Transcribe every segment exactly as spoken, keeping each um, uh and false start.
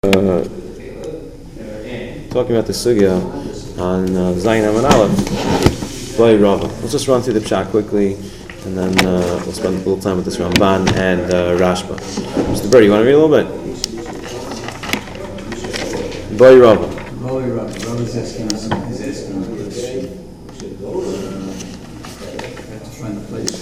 Uh, talking about the sugya on uh, Zayin Amud Aleph, Boy Rava. Let's just run through the pshat quickly, and then uh, we'll spend a little time with this Ramban and uh, Rashba. Mister Bird, you want to read a little bit? Boy Rava. Boy Rava. Rava is asking us. He's asking us. I have to find the place.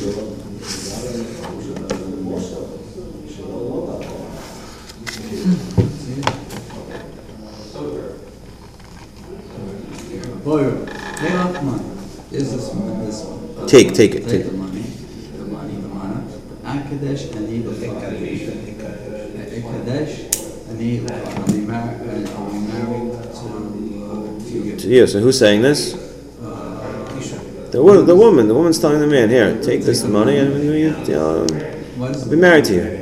Boy, pay off money. Is this one? This one? Take, take it. Take, take the money. The money, the money. Akadesh and he will Akadesh and he will be married. Are we married to? Yes. And who's saying this? Uh, the woman. The woman. The woman's telling the man, "Here, take this money and you know, I'll be married to you."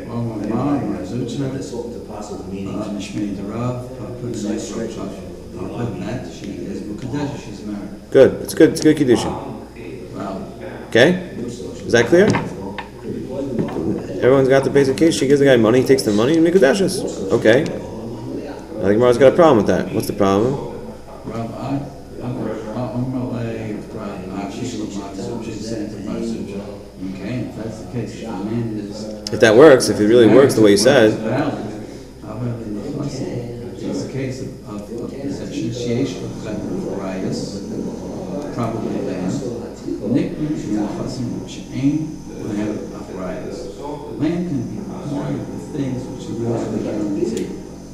She's married. Good. It's good. It's good kiddushin. Wow. Okay. Is that clear? Everyone's got the basic case. She gives the guy money. He takes the money and mikudeshes. Okay. I think Gemara's got a problem with that. What's the problem? Okay, if that's the case, the man is. If that works, if it really works the way you said. It's a case of, of, of association of rights, probably land. Nicknames from the husband which ain't going to have enough rights. Land can be part of the things which you really have to guarantee.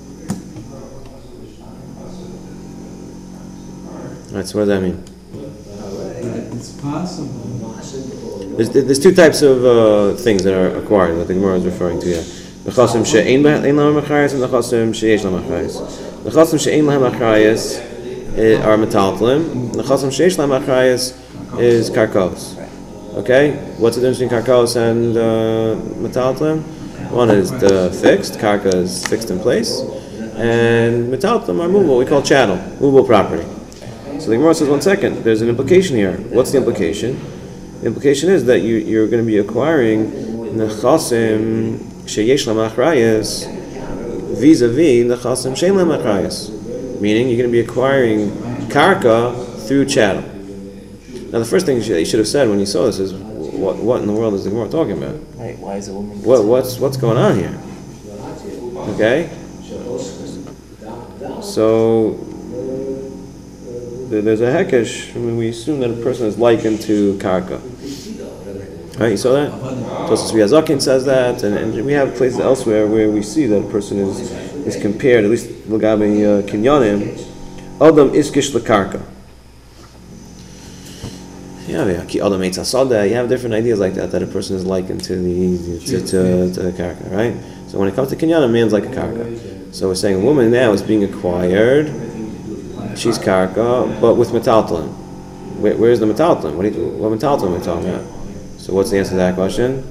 Alright, so what does that mean? But it's possible. There's, there's two types of uh, things that are acquired, that the Gemara is referring to here. The chasim she'ein lahem achrayas and the chasim she'yesh lahem achrayas. The chasim she'ein lahem achrayas are metaltalim. The chasim she'yesh lahem achrayas is karkos. Okay? What's the difference between karkos and uh, metaltalim? One is the fixed, karka is fixed in place, and metaltalim are movable, we call chattel, movable property. So the Gemara says, one second, there's an implication here. What's the implication? The implication is that you, you're going to be acquiring the chasim sheyesh lahem achrayas vis-a-vis the chasim she'ein lahem achrayas. Meaning you're going to be acquiring karka through chattel. Now the first thing you should have said when you saw this is, what, what in the world is the Gemara talking about? Right, why is a woman... What, what's, what's going on here? Okay? So... there's a hekesh. I mean, we assume that a person is likened to karka. Right, you saw that? Tosas Riazakin says that, and, and we have places elsewhere where we see that a person is is compared, at least l'gabe uh, kinyanim, adam iskish lekarka. Yeah, ki adam eitz asada. You have different ideas like that, that a person is likened to the to, to, to the karka, right? So when it comes to kinyanim, a man's like a karka. So we're saying a woman now is being acquired. She's karka, but with metaltalim. Where, where's the metaltalim? What, what metaltalim are we talking about? So what's the answer to that question?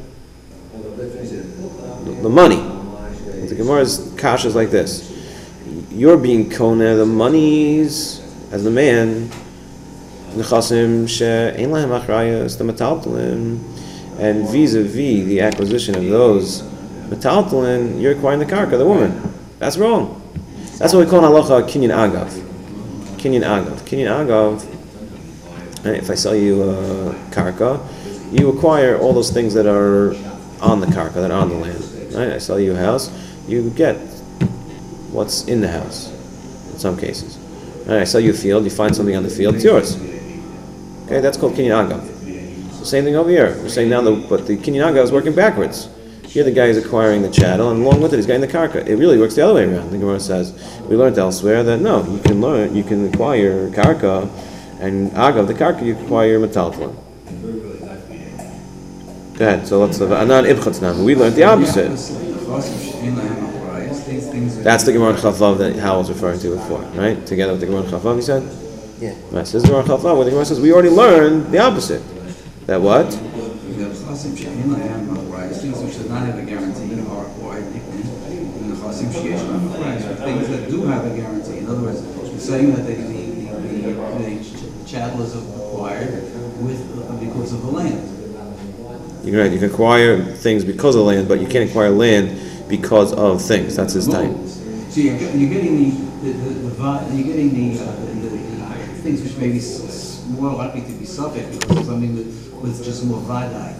The, the money. The Gemara's kasha is like this. You're being kona, the monies, as the man, nechasim she'ein lahem achrayas, the metaltalim, and vis-a-vis the acquisition of those metaltalim, you're acquiring the karka, the woman. That's wrong. That's what we call in halacha kinyan agav. Kinyan agav. Kinyan agav, if I sell you uh, karka, you acquire all those things that are on the karka, that are on the land. Right? I sell you a house, you get what's in the house, in some cases. Right? I sell you a field, you find something on the field, it's yours. Okay, that's called kinyan agav. So same thing over here. We're saying now, that, but the kinyan agav is working backwards. Here the guy is acquiring the chattel, and along with it he's getting the karka. It really works the other way around. The Gemara says, we learned elsewhere that no, you can learn, you can acquire karka, and agav, the karka, you acquire metaltalim. Go ahead, so let's, anan ibchatz nam. We learned the opposite. That's the Gemara in Chavav that Hal was referring to before, right? Together with the Gemara in Chavav, he said? Yeah. Right, so this is the Gemara in Chavav, where the Gemara says, we already learned the opposite. That what? Things which do not have a guarantee are acquired nicknames, and the chasim sheyesh lahem achrayas are things that do have a guarantee. In other words, you're saying that the, the, the, the, the chattel is acquired with, because of the land. You're right, you can acquire things because of land, but you can't acquire land because of things. That's his type. So you're, get- you're getting the, the, the, the vi- you're getting the, uh, the, the, the things which may be s- s- more likely to be subject because of something with, with just more vadai.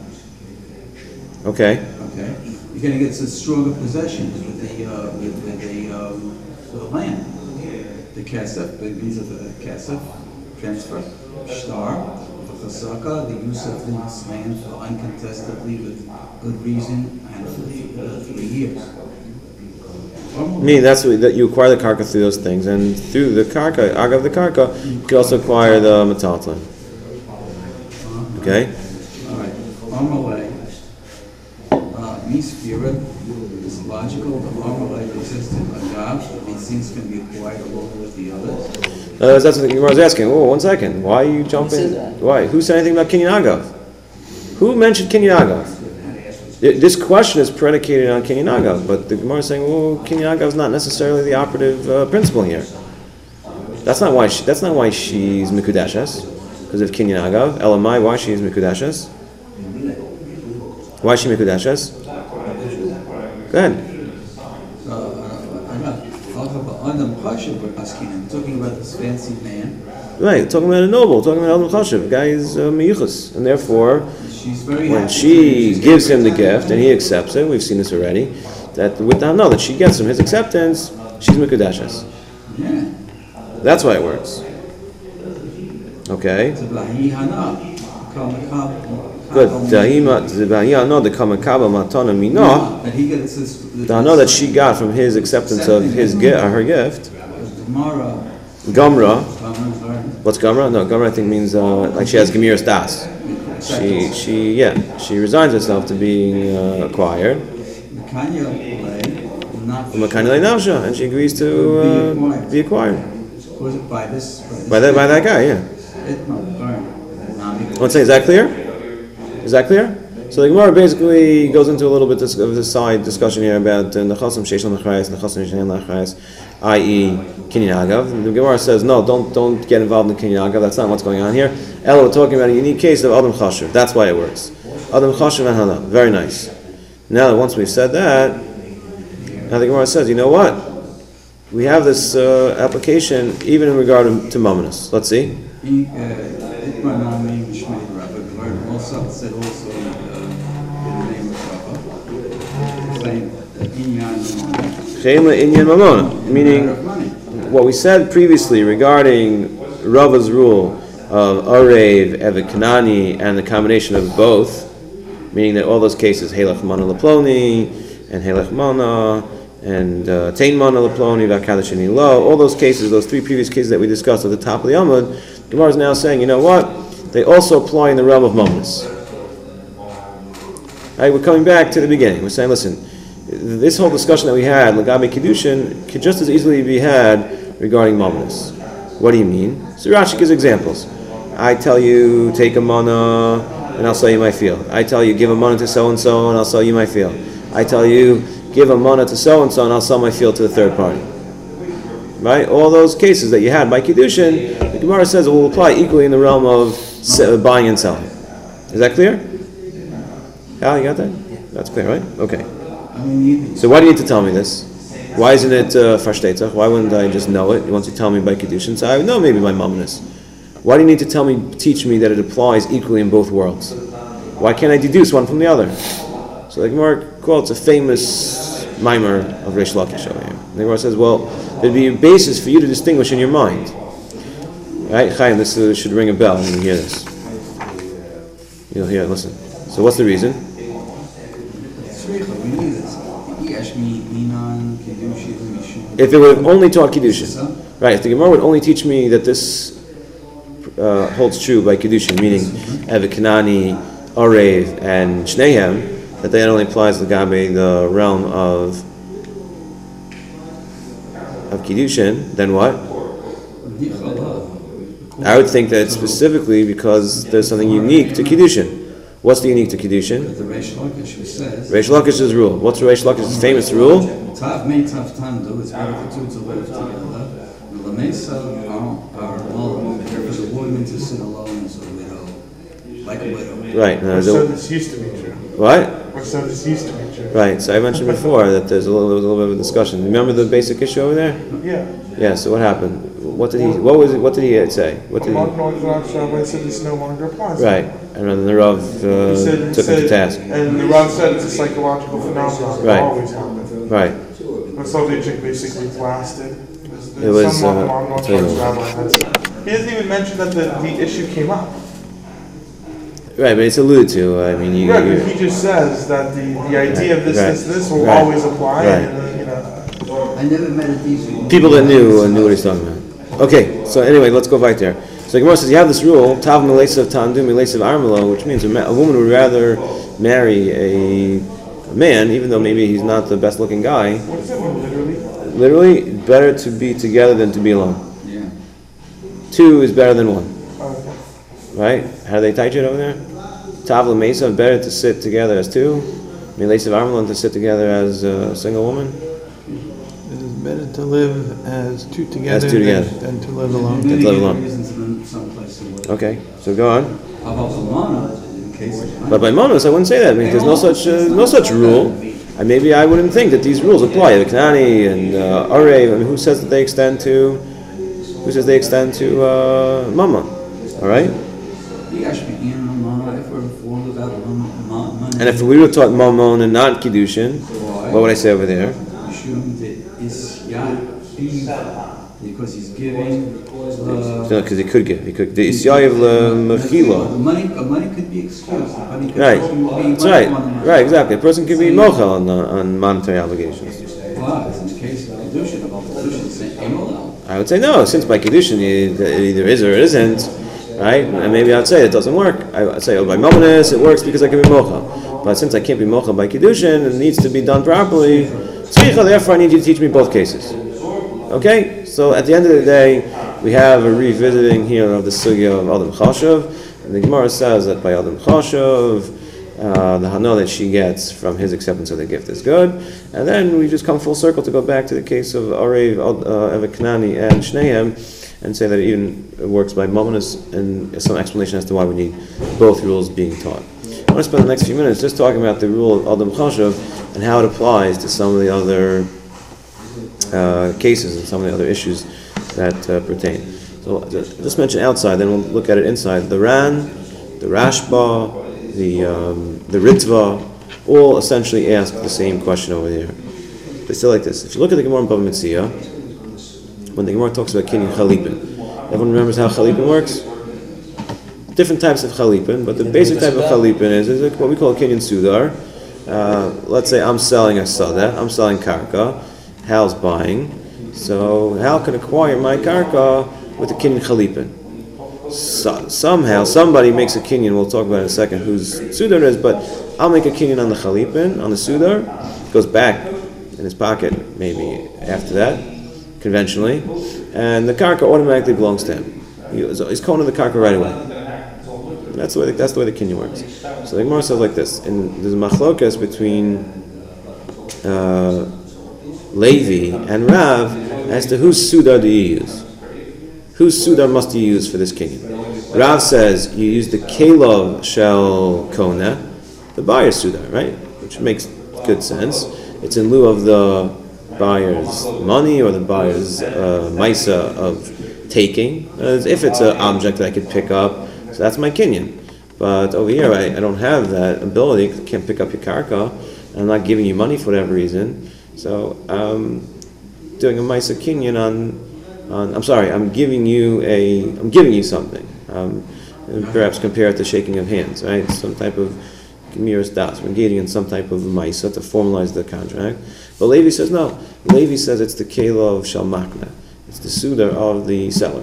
Okay. Okay, you're gonna get some stronger possessions with the, uh, with, with the, um, the land. The kasef, the means of the kasef, transfer, star, the chasaka, the use of this land for uncontestedly with good reason and for th- uh, three years. I mean, that's what, that you acquire the karka through those things, and through the karka, agav the karka, you can also acquire the metalton. Okay? All right, Amalek, uh, Mispira is logical, the Amalek exists in Agav, these things can be acquired along with the others. Uh, that's what the Gemara is asking. Oh, one second. Why are you jumping? Why? Who said anything about Kinyan Agav? Who mentioned Kinyan Agav? This question is predicated on Kinyan Agav, but the Gemara is saying, well, Kinyan Agav is not necessarily the operative uh, principle here. That's not why. She, that's not why she's mikudeshes. Because of Kinyan Agav. Elamai, why she is mikudeshes? Why is she mikudeshes? Go ahead. I'm talking about this fancy man. Right, talking about a noble, talking about Adam Chashiv. The guy is uh, miyuchas, and therefore, She's very when happy. she gives him the gift and he accepts it, we've seen this already, that with the no, that she gets him his acceptance, she's mikudeshes. Yeah. That's why it works. Okay. It's a Bahi Hana. Good. Dahima Zibahia no the kamakaba matana mino. That he gets this. I know that she got from his acceptance of his gift, her gift. Gemara. Gamra. What's Gamra? No, Gamra I think means uh, like she has Gemiras Das. She she yeah she resigns herself to being uh, acquired. Makanya Navsha, and she agrees to uh, be acquired. Was it by this? By that by that guy, yeah. Let's say, is that clear? Is that clear? So the Gemara basically goes into a little bit of this side discussion here about nechasim sheish l'nachrayas, nechasim shein l'nachrayas, that is, kinyan agav. The Gemara says no, don't don't get involved in kinyan agav. That's not what's going on here. Ella, we're talking about a unique case of adam chashuv. That's why it works. Adam chashuv and hana. Very nice. Now that once we've said that, now the Gemara says, you know what? We have this uh, application even in regard to, to mamonos. Let's see. Also said also uh, in the name of Rava, meaning what we said previously regarding Rava's rule of Arev, Evet Kanani, and the combination of both, meaning that all those cases, Helech Mana Laploni, and Helech Mana, and uh, Tain Mana Laploni, Vakadashini Lo, all those cases, those three previous cases that we discussed at the top of the Amud, Gemara is now saying, you know what? They also apply in the realm of moments. Right, we're coming back to the beginning. We're saying, listen, this whole discussion that we had, Lagabe Kiddushin, could just as easily be had regarding moments. What do you mean? So Rashi gives examples. I tell you, take a mana, and I'll sell you my field. I tell you, give a mana to so-and-so, and I'll sell you my field. I tell you, give a mana to so-and-so, and I'll sell my field to the third party. Right? All those cases that you had by Kiddushin, the Gemara says it will apply equally in the realm of buying and selling. Is that clear? Al, you got that? That's clear, right? Okay. So why do you need to tell me this? Why isn't it fashtetach? Uh, why wouldn't I just know it once you tell me by Kiddushin? So I would know maybe by momness. Why do you need to tell me, teach me that it applies equally in both worlds? Why can't I deduce one from the other? So the Gemara quotes a famous mimer of Reish Lakish over here. The Gemara says, well, there'd be a basis for you to distinguish in your mind. Right? Chaim, this uh, should ring a bell when you hear this. You'll hear it, listen. So what's the reason? If it would have only taught Kiddushin. Right, if the Gemara would only teach me that this uh, holds true by Kiddushin, meaning Evet Kanani, Arev, and Shnehem, that that only applies to Gabe, the realm of of Kiddushin, then what? I would think that specifically because there's something unique to Kiddushin. What's the unique to Kiddushin? The Reish Lakish says. Reish Lakish's rule. What's Reish Lakish's famous rule? Tav mei tav tandu. It's better for two to live together. The Lamesa are alone. For the woman to sit alone as a widow, like a widow. Right. No, so this used to be true. what? Or Or so this used to be true. Right. So I mentioned before that there's a little, there was a little bit of a discussion. Remember the basic issue over there? Yeah. Yeah. So what happened? What did he? What was it? What did he say? What did he? Among non-Rav Shammai said this no longer applies. Right. And then the Rav uh, He said, he took him to said, task. and the Rav said it's a psychological phenomenon. Right. It always happens. Right. But Soloveitchik basically blasted. It was, Some uh, non I'll tell you what. Rabbi had said. He doesn't even mention that the, the issue came up. Right, but it's alluded to. I mean, you. Right, you but he just says that the, the idea of this, Right. this, this will Right. always apply. Right. And, uh, you know. I never met a decent. people that knew uh, knew what he's talking about. Okay, so anyway, let's go right there. So Gemara says you have this rule, Tav Milesav Tandu Milesav Armelo, which means a, ma- a woman would rather marry a, a man, even though maybe he's not the best looking guy. What does that mean, literally? Literally, better to be together than to be alone. Yeah. Two is better than one. Okay. Right? How do they teach it over there? Tav Milesav, better to sit together as two. Milesav Armelo, to sit together as a single woman. It is better to live as two together, As two together. Than, than to live alone. Let's let alone. Reasons in some place in the Okay, so go on. How about the mana in case of But by Monos, I wouldn't say that. I mean, there's no such uh, no such rule. And maybe I wouldn't think that these rules apply. The Kanani and uh, Arev, I mean, who says that they extend to? Who says they extend to uh, Mama? All right. You guys should be in the mana if we're informed about money. And if we were taught Mamon and not Kiddushin, what would I say over there? Assume that it's Yahiv because he's giving. Uh, Because he could give. He could. The Isyayev Mechila. Money, uh, money could be excused. Money could Right. be That's right. Right. Exactly. A person can be mochel on uh, on monetary obligations. Well, in the case of Kedushin, about Kedushin, saying Emel. I would say no, since by Kiddushin it either is or it isn't, right? And maybe I'd say it doesn't work. I would say, oh, by Momonis it works because I can be Mocha. But since I can't be Mocha by Kiddushin, it needs to be done properly. Tzricha, therefore I need you to teach me both cases. Okay? So at the end of the day, we have a revisiting here of the sugya of Adam Chashav. And the Gemara says that by Adam Chashav, Uh, the hana that she gets from his acceptance of the gift is good, and then we just come full circle to go back to the case of Arev, uh, Evet Kanani, and Shneim, and say that it even works by Momonis, and some explanation as to why we need both rules being taught. I want to spend the next few minutes just talking about the rule of Adam Chashav and how it applies to some of the other uh, cases and some of the other issues that uh, pertain. So just mention outside, then we'll look at it inside. The Ran, the Rashba, the um, the Ritva, all essentially ask the same question over there. They say like this. If you look at the Gemara in Bava Metzia, when the Gemara talks about Kinyan Chalipin, everyone remembers how Chalipin works? Different types of Chalipin, but the basic type of Chalipin is, is what we call Kinyan Sudar. Uh, let's say I'm selling a Sada, I'm selling Karka, Hal's buying. So Hal can acquire my Karka with the Kinyan Chalipin. So, somehow somebody makes a kinyan, we'll talk about in a second whose sudar is, but I'll make a kinyan on the chalipin, on the sudar, goes back in his pocket maybe after that, conventionally, and the karka automatically belongs to him. He, he's calling the karka right away. That's the way the, that's the way the kinyan works. So the Gemara says like this, and there's a machlokas between uh, Levi and Rav as to whose sudar do you use. Whose sudar must you use for this kinyan? Rav says you use the kelov shel kona, the buyer's sudar, right? Which makes good sense. It's in lieu of the buyer's money or the buyer's uh, maisa of taking. As if it's an object that I could pick up, so that's my kinyan. But over here, I, I don't have that ability. I can't pick up your karka. I'm not giving you money for whatever reason. So I'm doing a maisa kinyan on. On, I'm sorry, I'm giving you a, I'm giving you something. Um, and perhaps compare it to shaking of hands, right? Some type of gemiras das. We're engaging in some type of maisa to formalize the contract. But Levi says no. Levi says it's the kela of shal makna. It's the sudar of the seller.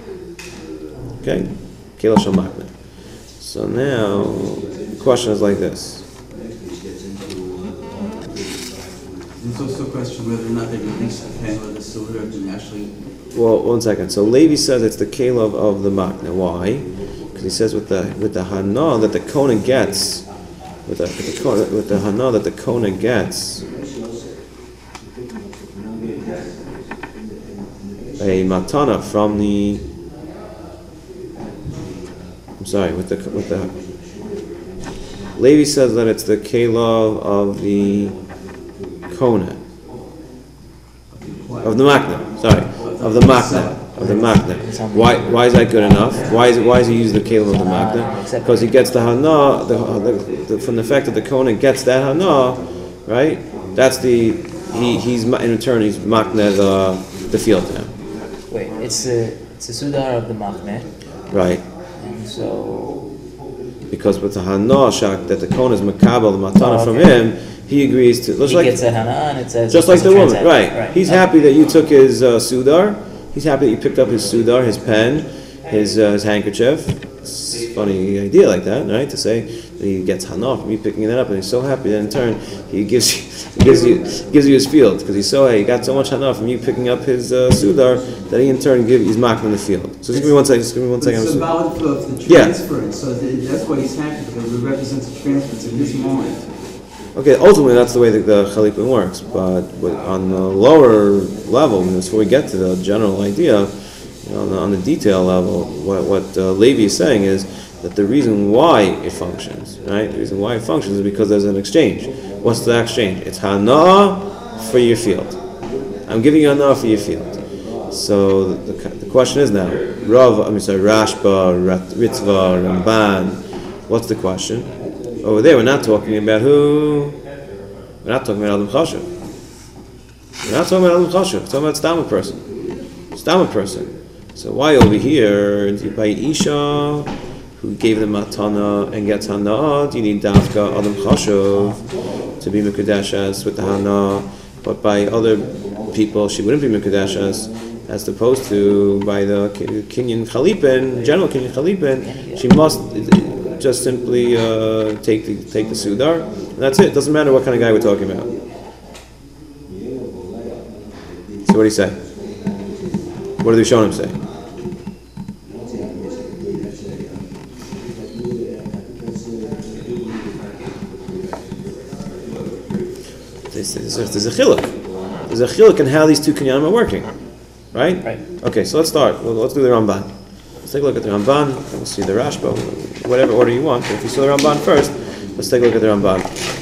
Okay, kela shal makna. So now the question is like this. There's also a question whether or not they release the payment of the silver and actually. Well, one second. So Levi says it's the kelev of the makna. Why? Because he says with the with the hana that the kona gets, with the with the, with the hana that the kona gets, a matana from the. I'm sorry. With the with the Levi says that it's the kela of the kona, of the makna. Sorry, of the makna, of the makna. Why? Why is that good enough? Why is it? Why does he use the kela of the makna? Because he gets the hana, the, the, the, from the fact that the kona gets that hana, right? That's the he. He's in return. He's makna the the field to him. Wait, it's a it's a sudar of the makna, right? And so because with the hana shak that the kona is makabel the matana oh, okay. from him. He agrees to. He like, gets a hana and it says just like the woman, right? right. He's okay. happy that you took his uh, sudar. He's happy that you picked up his sudar, his pen, his uh, his handkerchief. It's a funny idea like that, right? To say that he gets hana from you picking that up, and he's so happy that in turn he gives you, he gives you gives you his field because he's so hey, he got so much hana from you picking up his uh, sudar that he in turn give he's marked in the field. So just give me one second. Just give me one second. It's symbolic of the Yeah. transference, so that- that's why he's happy because it represents a transference in his mind. Okay, ultimately that's the way that the chalipin works, but with, on the lower level, before we get to the general idea, you know, on, the, on the detail level, what, what uh, Levi is saying is that the reason why it functions, right? The reason why it functions is because there's an exchange. What's the exchange? It's hana for your field. I'm giving you hana for your field. So the, the, the question is now, Rav, I mean sorry, Rashba, Ritzvah, Ramban. What's the question? Over there, we're not talking about who. We're not talking about Adam Chashuv. We're not talking about Adam Chashuv. We're talking about Stama person. Stama person. So why over here, by Isha, who gave them matana and gets hana, do you need dafka Adam Chashuv to be Mekudeshas with the hana? But by other people, she wouldn't be Mekudeshas, as opposed to by the Kinyan Chalipin, general Kinyan Chalipin, she must just simply uh, take the take the sudar, and that's it. Doesn't matter what kind of guy we're talking about. So what do you say? What do the Rishonim say? They say there's a, there's a chiluk. There's a chiluk in how these two kinyanim are working, right? Right. Okay, so let's start. Well, let's do the Ramban. Let's take a look at the Ramban, and we'll see the Rashba, whatever order you want. But if you saw the Ramban first, let's take a look at the Ramban.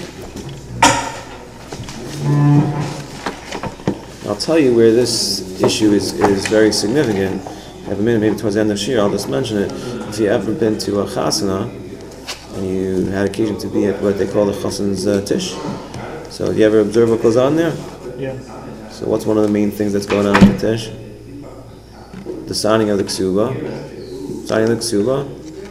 I'll tell you where this issue is, is very significant. I have a minute, maybe towards the end of the year, I'll just mention it. If you've ever been to a chasana, and you had occasion to be at what they call the chasan's uh, tish, so do you ever observe what goes on there? Yeah. So what's one of the main things that's going on at the tish? The signing of the ksuba. Signing the ksuba,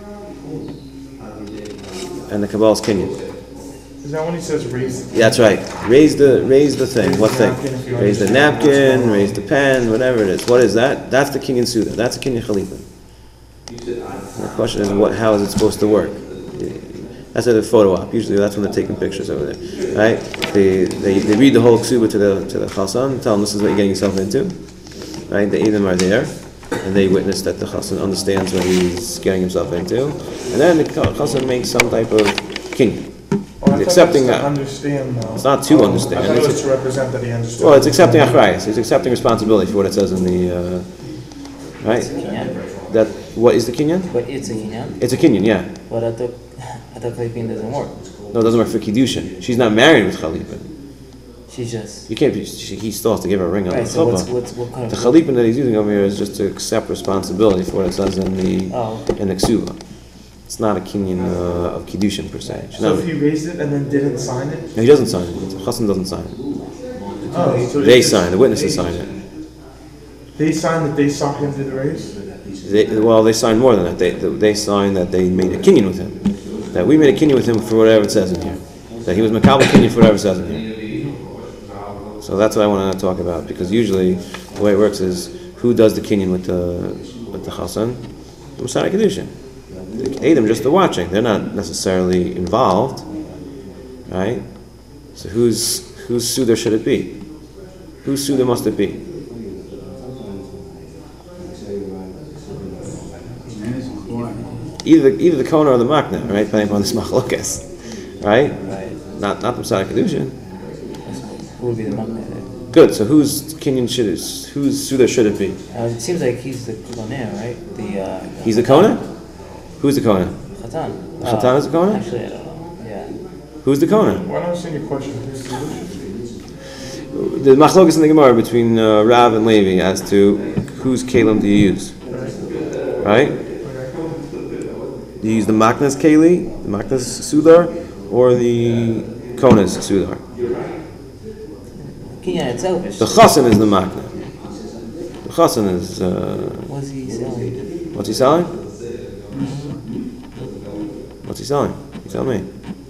and the Kabbalah's kinyan. Is that when he says raise? Yeah, that's right. Raise the raise the thing. Raise What the thing? napkin if you Raise the understand what's napkin. going on. Raise the pen. Whatever it is. What is that? That's the kinyan suda. That's the kinyan chalipin. The question is, what? How is it supposed to work? That's at a photo op. Usually, that's when they're taking pictures over there, right? They they, they read the whole ksuba to the to the chasan, tell them this is what you're getting yourself into, right? The Edom are there. And they witness that the chassan understands what he's getting himself into, and then the chassan makes some type of kinyan. Well, He's accepting to that. understand, though. It's not to Oh, understand. I thought it It's- was to represent that he understood. Well, it's accepting achrayas. It's accepting responsibility for what it says in the uh, right. Kinyan. That what is the kinyan? But it's a kinyan. It's a kinyan, yeah. But I thought I thought Chalipin doesn't work. No, it doesn't work for kiddushin. She's not married with chalipin. She's just You can't be. She, he still has to give her a ring on right. the So what's chuppah. what's what kind The of chalipin that he's using over here is just to accept responsibility for what it says in the Oh. in the ksuba. It's not a kinyan uh, of kiddushin per se. She's So not- if he raised it and then didn't sign it? No, he doesn't sign it. The chassan doesn't sign it. Oh, so They just- sign. The witnesses sign it. They signed that they saw him do the raise? They, well, they signed more than that. They they signed that they made a kinyan with him. That we made a kinyan with him for whatever it says in here. That he was makabel kinyan for whatever it says in here. So that's what I want to talk about, because usually the way it works is who does the kinyan with the with the chassan? The Messiah Kedushin. The Edom just are watching. They're not necessarily involved, right? So whose whose sudar should it be? Whose sudar must it be? Either the, either the Kona or the Makna, right? Depending upon this machlokas, right? right? Not not the Messiah Kedushin. Who would be the makna there? Good. So whose kinyan should it? Whose sudar should it be? Uh, it seems like he's the koner, right? The uh, He's the Kona. Who's the Kona? Chatan. The Chatan is the Kona? Actually, I don't know. Yeah. Who's the Kohen? Why don't I understand your question? Who's the The machlokas in the Gemara between uh, Rav and Levi as to whose kalim do you use, right? Do you use the Maknas keli, the Maknas sudar, or the Konas sudar? Kinyan itself is. The Chassan is the Makna. The Chassan is. Uh, What's he selling? what's he selling? What's he selling? You tell me.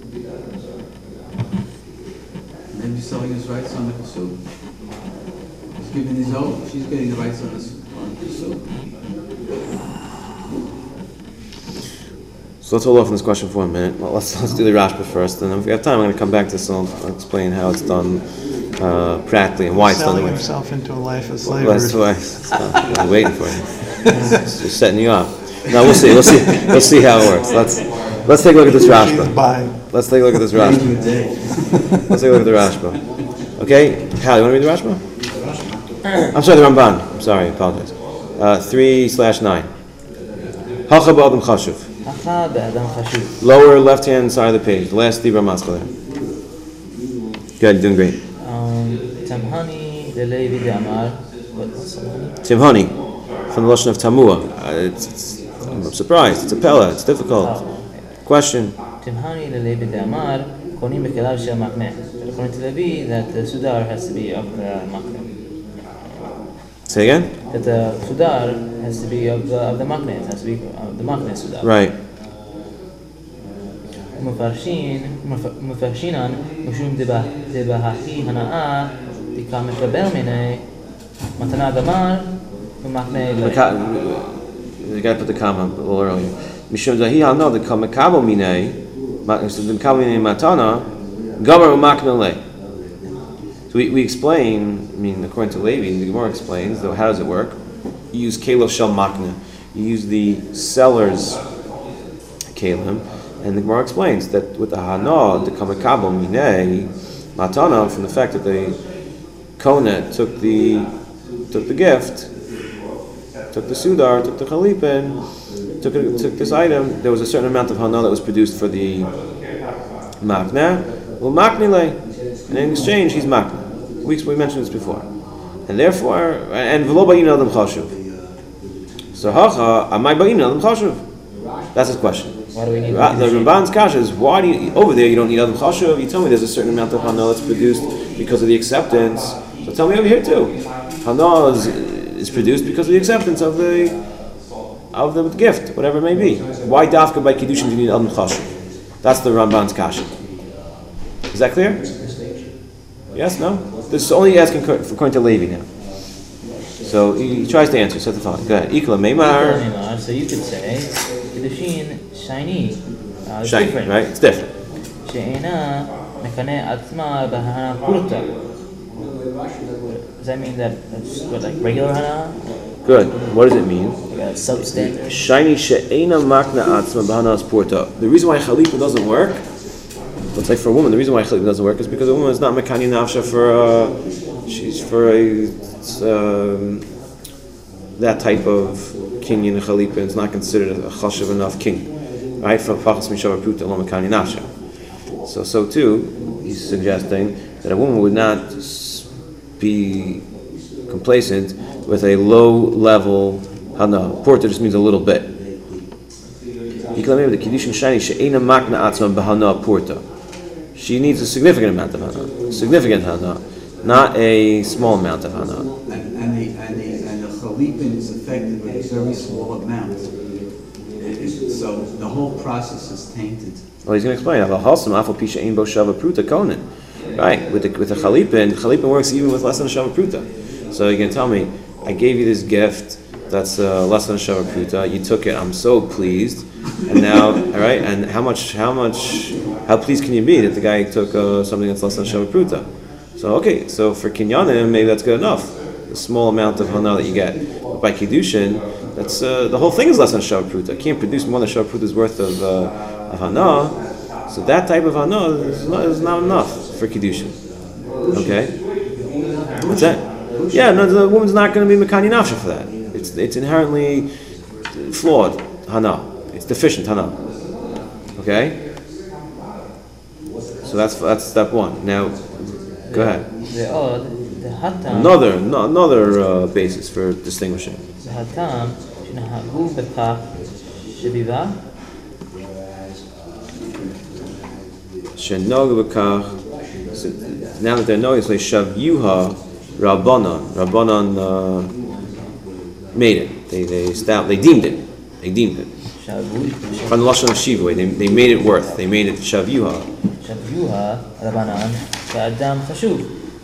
Maybe he's selling his rights on the Kasub. He's giving his own, she's getting the rights on the on the Kasub. So let's hold off on this question for a minute. Well, let's let's do the Rashba first, and if we have time, I'm going to come back to this and I'll explain how it's done uh, practically and why it's done. Selling the way- himself into a life of Well, slavery. that's why it's not- I was waiting for you. It's just setting you up. No, we'll see. We'll see. We'll see how it works. Let's let's take a look at this She's Rashba. buying. Let's take a look at this Rashba. Let's take a look at the Rashba. Okay, Hal, you want to read the Rashba? I'm sorry, the Ramban. I'm sorry, I apologize. Uh, three slash nine. Hacha ba'adam chashuv. Hacha be'adam chashuv. Lower left hand side of the page. The last Dibra Maskal there. Good, you're doing great. Um, Tamhani lelevi de'amar. What- What's Tamhani? Timhani, from the Lashon of Tamua. Uh, it's, it's, I'm surprised. It's a pella. It's difficult. Oh, Question. Timhani lelevi de'amar. Konim bekelav shel makneh. According to Levi, that the sudar has to be of the makneh. Say again? That the sudar has to be of the of the makneh. It has to be of the makneh sudar. Right. מפרשין, מפרשינן, משום דבהכי הנאה, דקה מקבל מיני, מתנה דמר, ומקנה The אלי. ca- You got to put the comma a little earlier. Mishum dahi hano the kamekabo minei, the kamekabo minei matana, gamer umakna le. So we, we explain. I mean, according to Levi, the Gemara explains. Though, how does it work? You use kelo shel makna. You use the seller's kalim, and the Gemara explains that with the hana the kamekabo minei matana, from the fact that the konet took the took the gift. Took the sudar, took the chalipin, took it, took this item. There was a certain amount of hana that was produced for the makna. Well, maknile, and in exchange, he's makna. We we mentioned this before, and therefore, and v'lo ba'in adam chashuv. So hacha, amay ba'in adam chashuv. That's his question. Why do we need Ra- The Ramban's kasha is, why do you over there you don't need adam chashuv? You tell me there's a certain amount of hana that's produced because of the acceptance. So tell me over here too. Hana is. is produced because of the acceptance of the of the gift, whatever it may be. Why dafka by kiddushin do you need adam chashuv? That's the Ramban's kasha. Is that clear? Yes? No? This is only asking for according to Levi now. So he, he tries to answer. So the following. Go ahead. Ikla meimar. So you could say, Kiddushin shiny. Uh, it's Shiny, different. right? It's different. שאינה מקנא עצמה בהנה פורטה. Does that mean that it's what, like regular hana? Good. What does it mean? Like a substandard? Shiny she'ena makna atzma b'hanas porta. The reason why chalipa doesn't work, let's say for a woman, the reason why chalipa doesn't work is because a woman is not mekani nafsha for uh, she's for a um, that type of kinyan chalipa. It's not considered a chashav enough king, right? For pachas mishava pruta lo mekani nafsha. So so too, he's suggesting that a woman would not be complacent with a low level hana. Porta just means a little bit. She needs a significant amount of hana, significant hana, not a small amount of hana. And, and the and the and the chalipin is affected with a very small amount. It- it- So the whole process is tainted. Well, he's going to explain. Right, with the with the chalipin, chalipin works even with less than a shava pruta. So you're going to tell me, I gave you this gift that's uh, less than a shava pruta. You took it. I'm so pleased. And now, all right. And how much? How much? How pleased can you be that the guy took uh, something that's less than a shava pruta? So okay. So for kinyanim, maybe that's good enough. The small amount of hana that you get. But by kiddushin, that's uh, the whole thing is less than a shava pruta. You can't produce more than a shava pruta's worth of uh, of hana. So that type of hana is not, is not enough for kiddushin. Okay, what's that? Yeah, no, the woman's not going to be mekani nafsha for that. It's it's inherently flawed hana. It's deficient hana. Okay. So that's that's step one. Now, go ahead. ועוד, דהתם, Another no, another uh, basis for distinguishing. דהתם, שנהגו בכך שביבה, Shenog b'kach. So now that they're knowing, it's like shavyuha rabbanon. Rabbanon uh, made it. They they established, they deemed it. They deemed it. שבו, From the lashon of shiva, they they made it worth. They made it shavyuha. שביוה רבנן, כאדם חשוב.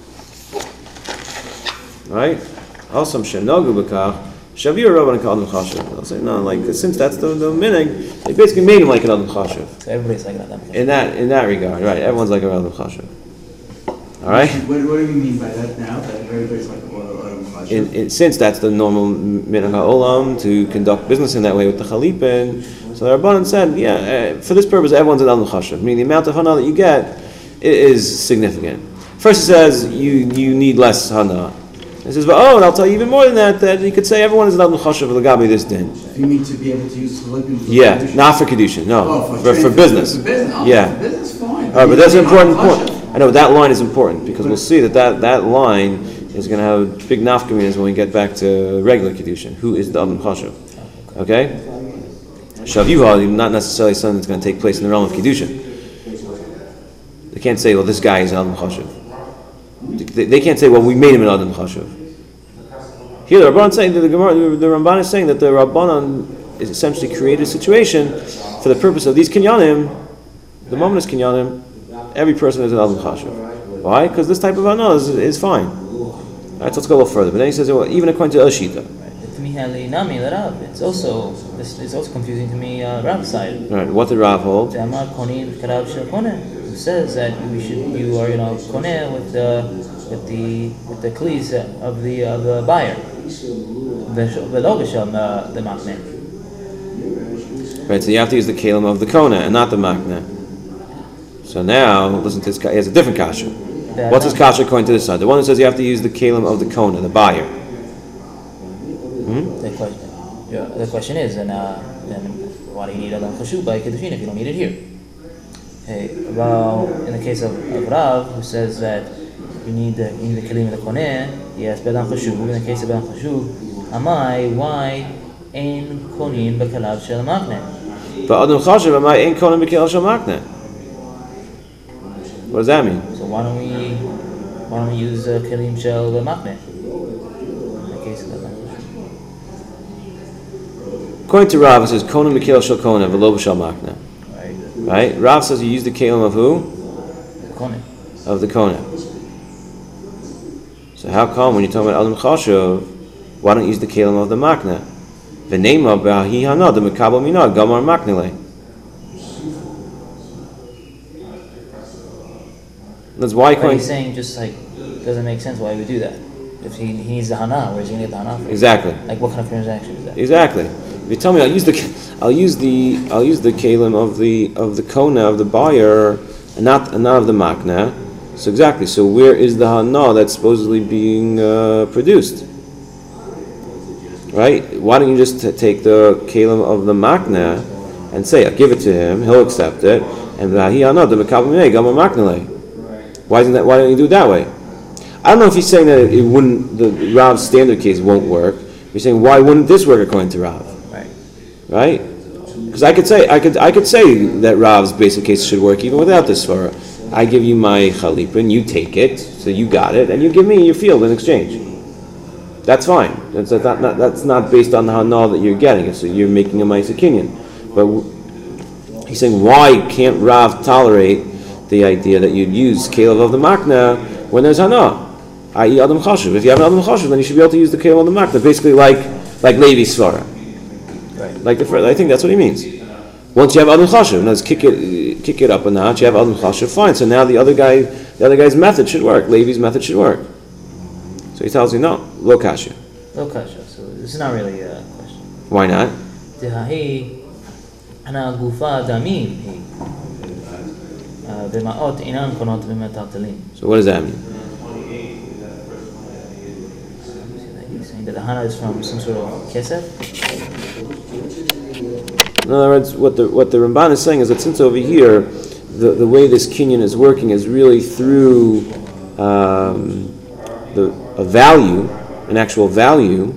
Right? Also, shenog b'kach. Shavyuha rabbanon called him chashuv. They'll say no, like since that's the the minig, they basically made him like an adam chashuv. So everybody's like an adam חשוב. In that in that regard, right? Everyone's like a adam chashuv. All right. What, what do you mean by that now? That everybody's like a Adam Chashuv? In, in, since that's the normal minhag ha'olam to conduct business in that way with the chalipin, so the Rabbanan said, yeah, uh, for this purpose, everyone's an adam chashuv. Meaning the amount of hana that you get i- is significant. First, it says you you need less hana. It says, but oh, and I'll tell you even more than that. That you could say everyone is an adam chashuv for the gabi this din. You mean to be able to use Philippine for Yeah, Kedusha? not for kedusha. No, Oh, for, trade- for business. For business. Oh, Yeah. for business, fine. All right, but that's an You're important not point. Chashuv. I know that line is important because we'll see that that, that line is going to have big nafkaminas when we get back to regular kedushin. Who is the adam chashuv? Okay, shavyuha is not necessarily something that's going to take place in the realm of kedushin. They can't say, well, this guy is adam chashuv. They, they can't say, well, we made him an adam chashuv. Here, the Rabbanan saying that the Gemara, the Ramban is saying that the Rabbanan is essentially created a situation for the purpose of these kinyanim. The moment is kinyanim, every person is an adam chashuv. Why? Because this type of anah is, is fine. All right, so let's go a little further. But then he says, well, even according to El Shita. It's also this is also confusing to me. Uh, Rav's side. Right, what did Rav hold? Amar konin karav shel koneh, who says that we should you are you know koneh with the with the with the keys of the of the buyer. V'lo b'shel the makneh. Right, so you have to use the kalim of the kona and not the makna. So now, listen to this guy, he has a different kasha. What's his kasha according to this side? The one that says you have to use the kalim of the kona, the buyer. Hmm? The question, yeah, the question is, and uh, then why do you need adam chashuv by kiddushin if you don't need it here? Hey, well, in the case of, of Rav, who says that you need the you need the kalim of the koneh, yes, but adam chashuv. In the case of adam chashuv, amai, why ein konin b'kalav shel makneh? But adam chashuv, am I ain't kona b'kel shel makna? What does that mean? So why don't we why don't we use uh, kalim shel makneh? In the case of adam chashuv. According to Rav, it says kona b'kel shel kona v'lo b'shel makna. Right, Right? Rav says you use the kalim of who? koneh. Of the kona. So how come when you're talking about adam chashuv, why don't you use the kalim of the makna? V'neima b'ahi hana the mekabel minah gamar maknele. That's why. But he's saying just like doesn't make sense why he would do that. If he, he needs the hana, where's he gonna get the hana from? Exactly. Like what kind of transaction is that? Exactly. If you tell me, I'll use the, I'll use the, I'll use the kalim of the of the kona of the buyer, and not and not of the makna. So exactly. So where is the hana that's supposedly being uh, produced? Right? Why don't you just t- take the kalim of the makna and say, I'll give it to him, he'll accept it, and he hana the mekabel minah gamar maknele. Why isn't that? Why don't you do it that way? I don't know if he's saying that it wouldn't. The Rav's standard case won't work. He's saying why wouldn't this work according to Rav? Right. Right? Because I could say I could I could say that Rav's basic case should work even without this svara. I give you my chalipin, you take it, so you got it, and you give me your field in exchange. That's fine. That's that's not, not that's not based on the hana that you're getting it. So you're making a ma'aseh kinyan. But w- he's saying why can't Rav tolerate the idea that you'd use kalev of the makna when there's hana, that is adam chashuv. If you have an adam chashuv, then you should be able to use the kalev of the makna, basically like like Levi's svara. Right. Like the first, I think that's what he means. Once you have adam chashuv, let's kick it kick it up a notch. You have adam chashuv, fine. So now the other guy, the other guy's method should work. Levi's method should work. So he tells you no, lo kasha. No kasha. So this is not really a question. Why not? Dehahi ana gufa damim hi. V'ma'ot inan konot v'metaltalin. So what does that mean? He's saying that the hana is from some sort of kesef. In other words, what the what the Ramban is saying is that since over here the, the way this kinyan is working is really through um, the a value, an actual value,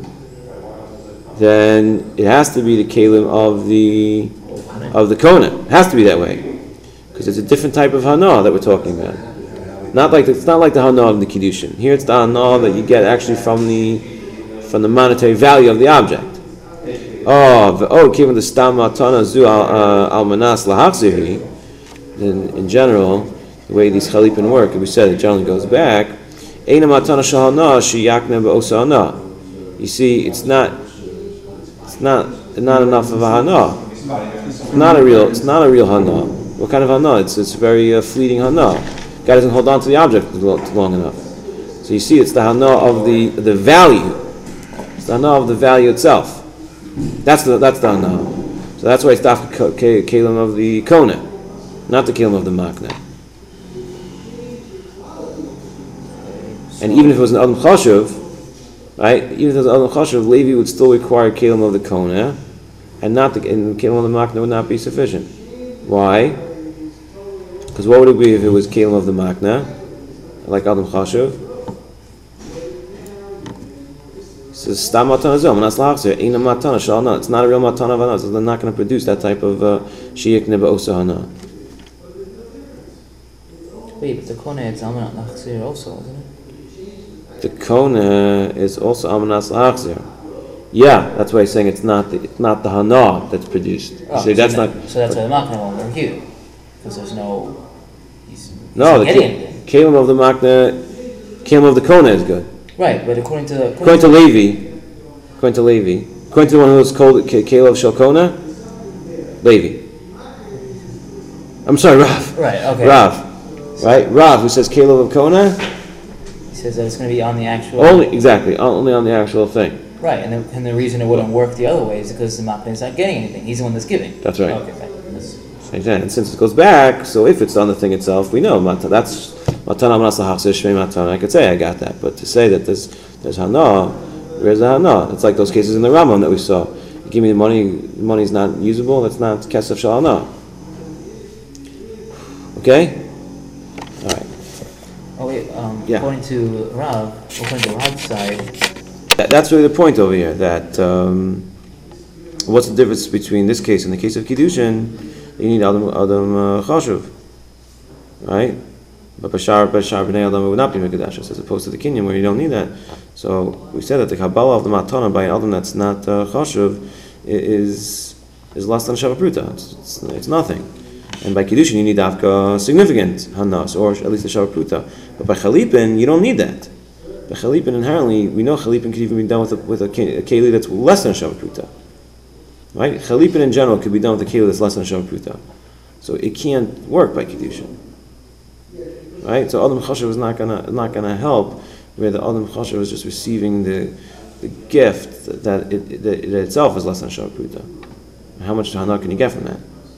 then it has to be the kalim of the of the kona. It has to be that way, because it's a different type of hana that we're talking about. Not like the, it's not like the hana of the kiddushin. Here it's the hana that you get actually from the from the monetary value of the object. Oh, the, oh, given the stam matana zu al manas lahachziri. Then in general, the way these chalipin work, we said it generally goes back. Eina matana shahana sheyakne be'osa hana. You see, it's not. It's not not enough of a hana. It's not a real. It's not a real hana. What kind of hana? It's it's very uh, fleeting hana. Guy doesn't hold on to the object long enough. So you see, it's the hana of the the value. It's the hana of the value itself. That's the that's the hana. So that's why it's dafka kalim of the kona, not the kalim of the makna. And even if it was an adam chashuv, right? Even if it was an adam chashuv, Levi would still require kalim of the kona, and not the and kalim of the makna would not be sufficient. Why? Because what would it be if it was kalim of the makna, like adam chashuv? It's stam matana zeh, manas lahachzir, eina matana shal hana. It's not a real matana of hana, so they're not going to produce that type of sheyikne be'osa hana. Wait, but the kona is almanat lahachzir also, isn't it? The kona is also almanas lahachzir. Yeah, that's why he's saying it's not the, it's not the hana that's produced. Oh, See, so that's that, not. So that's why the makna won't work here, because there's no. He's, he's No, not the getting anything. kalim of the makna, kalim of the kona is good. Right, but according to the According to Levi, according to Levi, according to the one who was called kalim of Shalkona, Levi. I'm sorry, Rav. right, okay. Rav, right? Rav, who says kalim of Kona, He says that it's going to be on the actual. only exactly, only on the actual thing. Right, and the, and the reason it wouldn't work the other way is because the makna is not getting anything. He's the one that's giving. That's right. Okay, fine. That's, And since it goes back, so if it's on the thing itself, we know mata, that's matana manas lahachzir shmei matana. I could say I got that, but to say that there's there's hana, where's the hana? It's like those cases in the Rambam that we saw. You give me the money, the money's not usable. That's not kesef shel hana. Okay. All right. oh wait, um, Yeah. according to Rav, according to Rav's side, That, that's really the point over here. That um, what's the difference between this case and the case of kiddushin? You need adam adam uh, chashuv, right? But bashar bashar b'nei adam would not be mekadashus, as opposed to the kinyan where you don't need that. So we said that the kabbalah of the matana by an adam that's not uh, chashuv is is less than shava pruta. It's, it's, it's nothing. And by kiddushin you need dafka significant hanas, or at least a shava pruta. But by chalipin you don't need that. By chalipin inherently we know chalipin could even be done with a, with a, a keli that's less than shava pruta. Right? Chalipin in general could be done with a keli that's less than shava pruta. So it can't work by kiddushin. Right? So Adam Chashav is not gonna not gonna help where the Adam Chashav is just receiving the the gift that it, that it itself is less than shava pruta. How much hana can you get from that?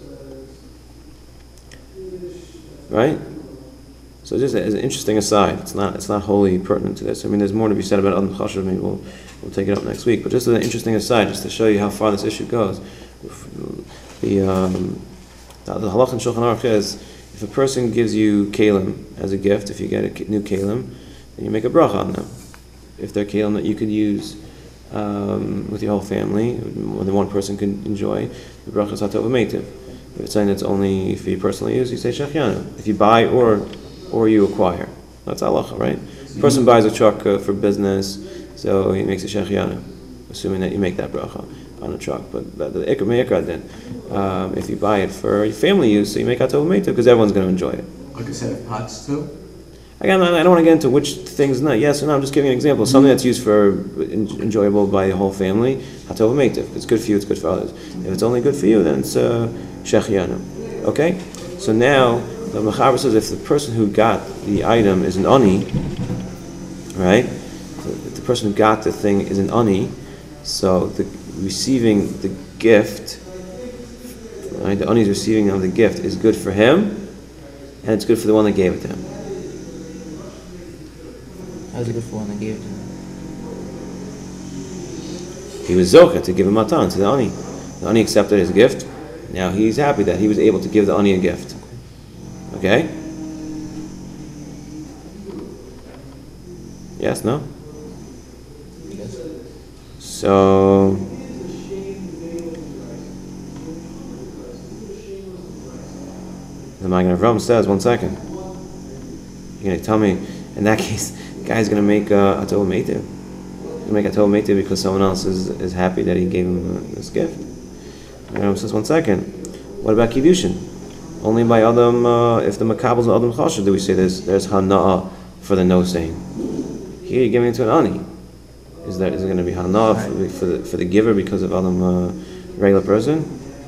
Right? So just as an interesting aside, it's not it's not wholly pertinent to this. I mean, there's more to be said about Adam Chashav. Maybe we'll we'll take it up next week. But just as an interesting aside, just to show you how far this issue goes, the um, the halach in Shulchan Aruch is if a person gives you kalim as a gift, if you get a new kalim, then you make a bracha on them. If they're kalim that you could use um, with your whole family, more than one person can enjoy, the bracha is hatov meitiv. If it's saying it's only for you personal use, you say shechianu. If you buy or or you acquire, that's halacha, right? A person buys a truck uh, for business, so he makes a shechianu, assuming that you make that bracha on a truck. But the the ikar meikar then, um, if you buy it for your family use, so you make hatov meitiv because everyone's going to enjoy it. Like a set of pots too? Again, I don't want to get into which things not yes or no. I'm just giving an example. Something that's used for en- enjoyable by the whole family, hatov meitiv. If it's good for you, it's good for others. If it's only good for you, then it's uh, shechianu. Okay. So now the Mechaber says if the person who got the item is an ani, right? So if the person who got the thing is an ani, so the receiving the gift, right? The ani's receiving of the gift is good for him, and it's good for the one that gave it to him. how's it good for one that gave it to him? He was zocha to give a matan to the ani. The ani accepted his gift. Now he's happy that he was able to give the ani a gift. Okay? Yes, no? Yes. So the Magen Avraham says, one second. You're going to tell me, in that case, the guy's going to make a, a Tov Meitiv. He's going to make a Tov Meitiv because someone else is, is happy that he gave him uh, this gift. Magen Avraham says, one second. What about Kiddushin? Only by Adam, uh, if the Makabels and Adam Chashav do we say there's, there's Hana'ah for the no saying. Here you're giving it to an Ani. Is there is it going to be Hana'ah for, for, the, for the giver because of Adam, uh, regular person?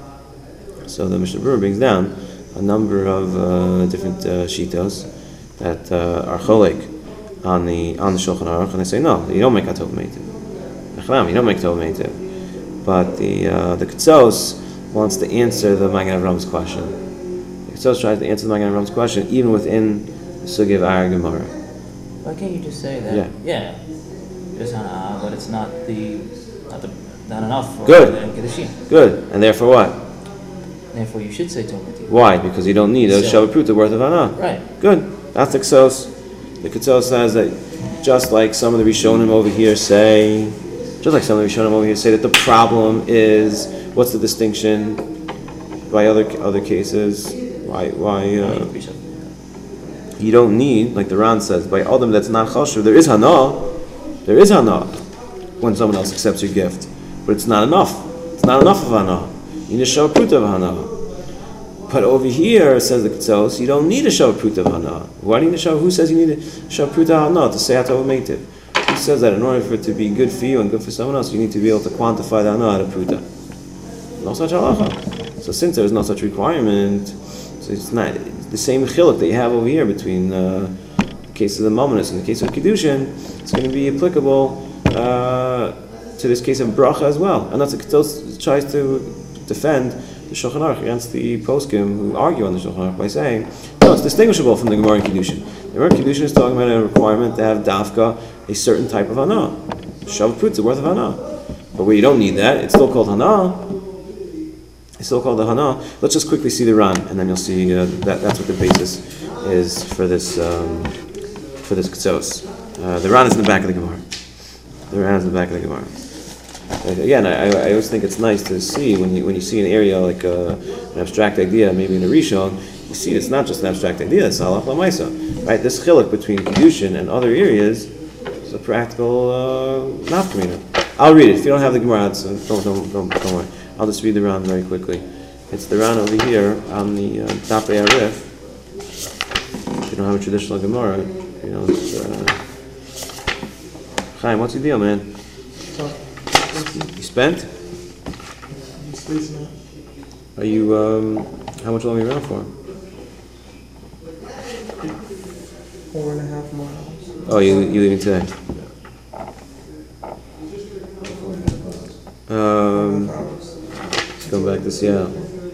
So the Mishnah Berurah brings down a number of uh, different uh, shitos that uh, are cholek on the on the Shulchan Aruch, and they say no, you don't make a Tov Meitiv. You don't make Tov Meitiv. But the uh, the Ketzos wants to answer the Magen Avraham's question. The Ketzos tries to answer the Magen Avraham's question even within the Sugi of Ar Gemara. Why can't you just say that? Yeah. Yeah. There's Hana'ah, but it's not the not the not enough for Good. the Kiddushin. Good, and therefore what? Therefore, you should say Tov Meitiv. Why? Because you don't need a So- Shabbat Pruta worth of Hana. Right. Good. That's the Ketzos. The Ketzos says that just like some of the Rishonim over here say, just like some of the Rishonim over here say that the problem is, what's the distinction by other other cases? Why why uh, you don't need, like the Ran says, by Adam that's not Chashuv, there is Hana, there is Hana when someone else accepts your gift, but it's not enough. It's not enough of Hana. You need a Shabbat Pruta of Hana. But over here, says the Ketzos, you don't need a Shabbat Pruta of Hana. Why do you need a Shabbat? Who says you need a Shabbat Pruta of Hana to say Atov Meitiv? Who says that in order for it to be good for you and good for someone else, you need to be able to quantify the Hana at a Pruta? No such halacha. So since there is no such requirement, so it's not the same chiluk that you have over here between uh, the case of the Mamonis and the case of Kiddushin. It's going to be applicable uh, to this case of Bracha as well. And that's what Ketzos tries to defend the Shulchan Aruch against the poskim who argue on the Shulchan Aruch by saying, no, it's distinguishable from the Gemara in Kiddushin. The Gemara in Kiddushin is talking about a requirement to have dafka, a certain type of hana. Shabbat Pruta, worth of hana. But where you don't need that, it's still called hana. It's still called the hana. Let's just quickly see the Ran, and then you'll see uh, that that's what the basis is for this um, for this Ketzos. Uh, the Ran is in the back of the Gemara. The Ran is in the back of the Gemara. Again, I, I always think it's nice to see when you when you see an area like uh, an abstract idea, maybe in a Rishon, you see it's not just an abstract idea; it's halach l'maisa, right? This chiluk between Kiddushin and other areas is a practical uh, nafkamina. I'll read it. If you don't have the Gemara, so don't don't don't don't worry. I'll just read the Ran very quickly. It's the Ran over here on the uh, Dafei Arif. If you don't have a traditional Gemara, you know. It's, uh, Chaim, what's your deal, man? You spent? Are you, um, how much longer are you around for? Four and a half miles. Oh, you you leaving today? Um, let's go back to Seattle.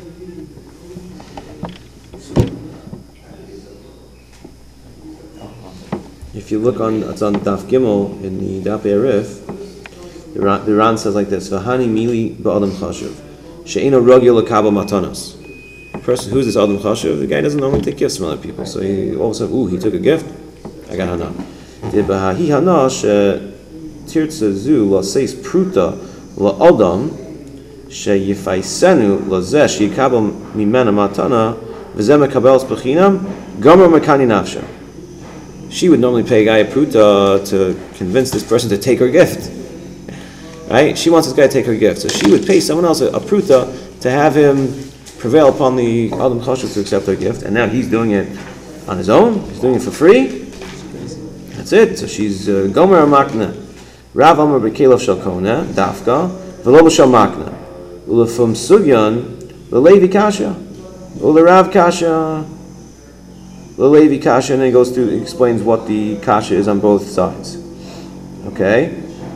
If you look on, it's on Daf Gimel in the Dafei Arif. The Ran, the Ran says like this: "V'hani mili ba'adam chashuv, she'eno rogil lekabel matanos." Person who's this adam chashuv? The guy doesn't normally take gifts from other people, so he all of a sudden, ooh, he took a gift. I got hana. De'bahi hana she'tirtza zu la'seis pruta la'adam she'yifaisenu la'zeh she'yikabel mimena matana v'zeh mekabel spechinam gomer mekani nafsha. She would normally pay a guy a pruta to convince this person to take her gift. Right? She wants this guy to take her gift. So she would pay someone else a, a pruta to have him prevail upon the Adam Chashuv to accept her gift. And now he's doing it on his own. He's doing it for free. That's it. So she's Gomer Makna. Rav Amar B'Kelov Shal Kona, Dafka, V'lo B'Shal Makna. U'lefum Sugyan, L'Levi Kasha. U'lerav Kasha, L'Levi Kasha. And then he goes through, he explains what the Kasha is on both sides. Okay?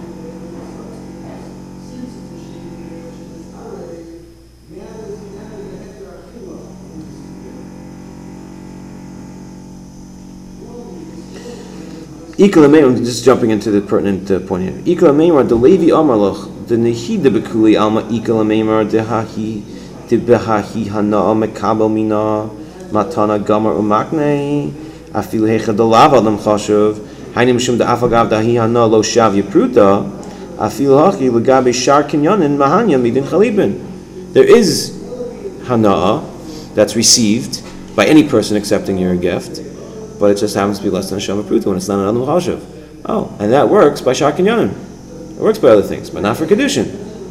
Just jumping into the pertinent uh, point here. Ikal Meimar de Levi Amarloch the Nehida Bekuli Alma Ikal Meimar de Hahi de Behahi Hana Mekabel Mina matana gamar umakne afilu hecha dolav adam chashuv hayni mishum da'afagav dahi hana lo shav yipruta afilu hachi legabe shar kinyanin mahanya midin chalibin. There is hana'a that's received by any person accepting your gift, but it just happens to be less than a shav yipruta when it's not an adam chashuv. Oh, and that works by shar kinyanin. It works by other things, but not for kedushin.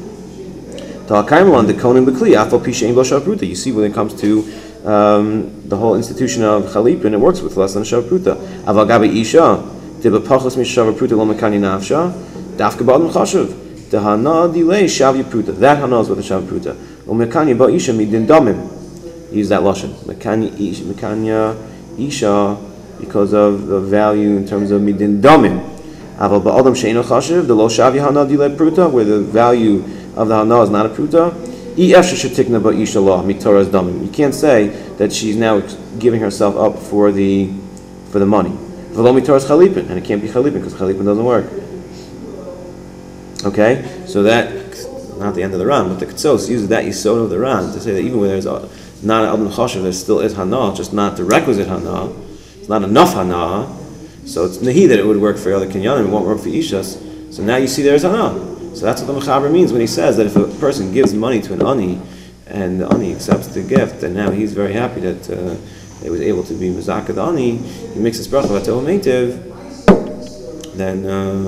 You see, when it comes to um, the whole institution of chalipin, it works with less than a shav pruta. Aval gabi isha, deba pachos mishav pruta lo mekani nafsha, dafka ba'adam chashuv, dehana dilei shav pruta. That hana is with a shav pruta. Umekani ba isha midin damim. Use that lashon. Mekani isha, mekanya isha, because of the value in terms of midin damim. Aval ba'adam she'ino chashuv, the lo shav hana dilei pruta, where the value of the hana is not a pruta. You can't say that she's now giving herself up for the for the money. And it can't be chalipin because chalipin doesn't work. Okay, so that not the end of the Ran, but the Ketzos uses that yisod of the Ran to say that even when there's a, not an adam chashuv, there still is hana, just not the requisite hana. It's not enough hana, so it's nahi that it would work for other kinyanim, it won't work for ishas. So now you see there's hana. So that's what the Mechaber means when he says that if a person gives money to an ani, and the ani accepts the gift, and now he's very happy that uh, he was able to be mezaka the ani, he makes his bracha v'atol meitiv, then uh,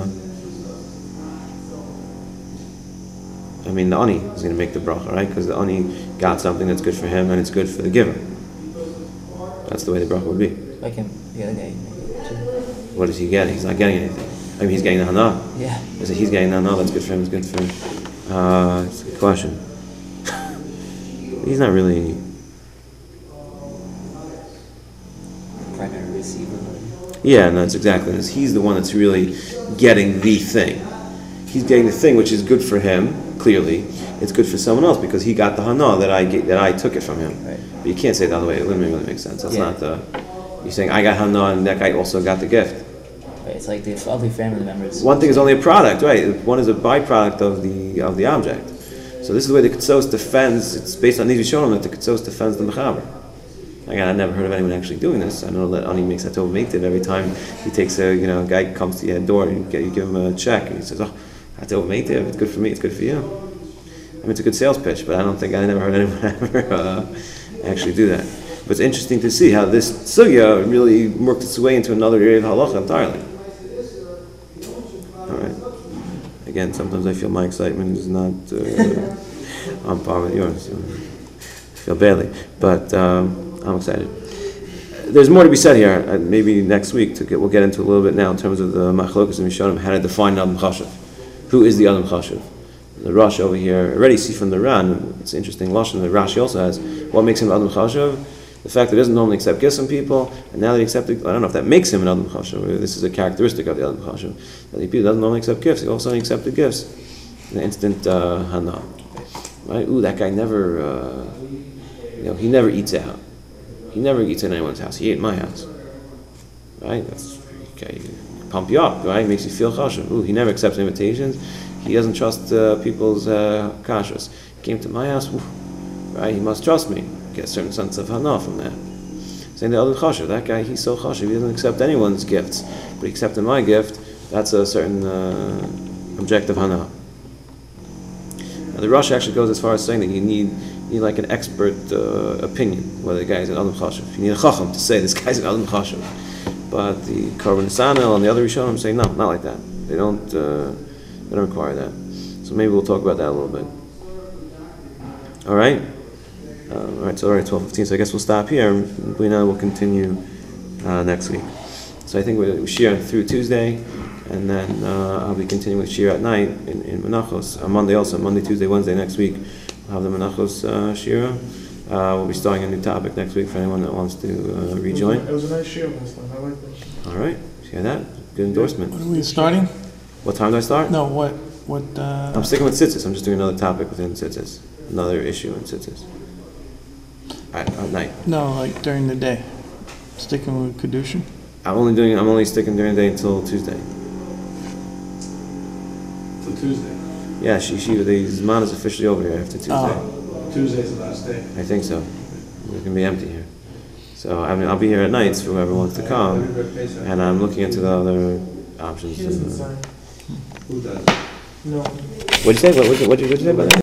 I mean the ani is going to make the bracha, right? Because the ani got something that's good for him and it's good for the giver. That's the way the bracha would be. Like him, the other guy. What is he getting? He's not getting anything. I mean, he's getting the hana. Yeah. Is it he's getting the hana? That's good for him. It's good for him. Uh, it's a good question. He's not really primary receiver. Yeah, no, that's exactly this. He's the one that's really getting the thing. He's getting the thing, which is good for him. Clearly, it's good for someone else because he got the hana that I get, that I took it from him. Right. But you can't say it the other way. It wouldn't really make sense. That's Yeah. not the. You're saying I got hana and that guy also got the gift. Right. It's like the other family members. One thing is only a product, right? One is a byproduct of the of the object. So this is the way the Ketzos defends. It's based on these Rishonim that the Ketzos defends the Mechaber. Again, I've never heard of anyone actually doing this. I know that Ani makes that Tov Meitiv every time he takes a, you know, a guy comes to your door and you give him a check and he says, "Oh, that's Tov Meitiv. It's good for me. It's good for you." I mean, it's a good sales pitch, but I don't think I never heard anyone ever uh, actually do that. But it's interesting to see how this sugya really worked its way into another area of halacha entirely. All right. Again, sometimes I feel my excitement is not uh, on par with yours. So I feel badly, but um, I'm excited. There's more to be said here. Uh, maybe next week to get, we'll get into a little bit now in terms of the machlokas and mishanim, how to define Adam Chashuv. Who is the Adam Chashuv? The Rashi over here already see from the Ran. It's interesting. Lashon the Rashi also has what makes him Adam Chashuv. The fact that he doesn't normally accept gifts from people, and now that he accepts, I don't know if that makes him an Adam Chashuv. This is a characteristic of the Adam Chashuv. That he doesn't normally accept gifts. He all of a sudden accepted gifts. An instant uh, hana. Right? Ooh, that guy never, uh, you know, he never eats out. He never eats in anyone's house. He ate in my house. Right? That's okay. Pump you up, right? Makes you feel chashuv. Ooh, he never accepts invitations. He doesn't trust uh, people's uh, kashrus. He came to my house, ooh, right? He must trust me. Get a certain sense of hana from that. Saying the other chashuv, that guy, he's so chashuv. He doesn't accept anyone's gifts, but he accepted my gift. That's a certain uh, objective hana. Now, the Rosh actually goes as far as saying that you need. You need like an expert uh, opinion whether the guy is an Adam Chashuv. You need a Chacham to say this guy's an Adam Chashuv. But the Korban Sanel and the other Rishonim say no, not like that. They don't. Uh, they don't require that. So maybe we'll talk about that a little bit. All right. Uh, all right. So all right, twelve fifteen. So I guess we'll stop here. We now will continue uh, next week. So I think we'll share through Tuesday, and then uh, I'll be continuing with shir at night in, in Menachos on Monday also. Monday, Tuesday, Wednesday next week. We'll have the Menachos uh, Shira. Uh, we'll be starting a new topic next week for anyone that wants to uh, rejoin. It was a nice Shira last time. I like this. All right. Hear that? Good endorsement. What are we starting? What time do I start? No, what, what, uh... I'm sticking with Tzitzis. I'm just doing another topic within Tzitzis. Another issue in Tzitzis. At, at night. No, like during the day. Sticking with Kedushin? I'm only doing. I'm only sticking during the day until Tuesday. Till Tuesday. Yeah, she, she, the Zman is officially over here after Tuesday. Oh. Tuesday's the last day. I think so. It's going to be empty here. So I mean, I'll be here at nights for whoever wants to come, and I'm looking into the other options. He doesn't And, uh, sign. Who does? No. what'd you say? What, what'd you, what'd you, what'd you say about that?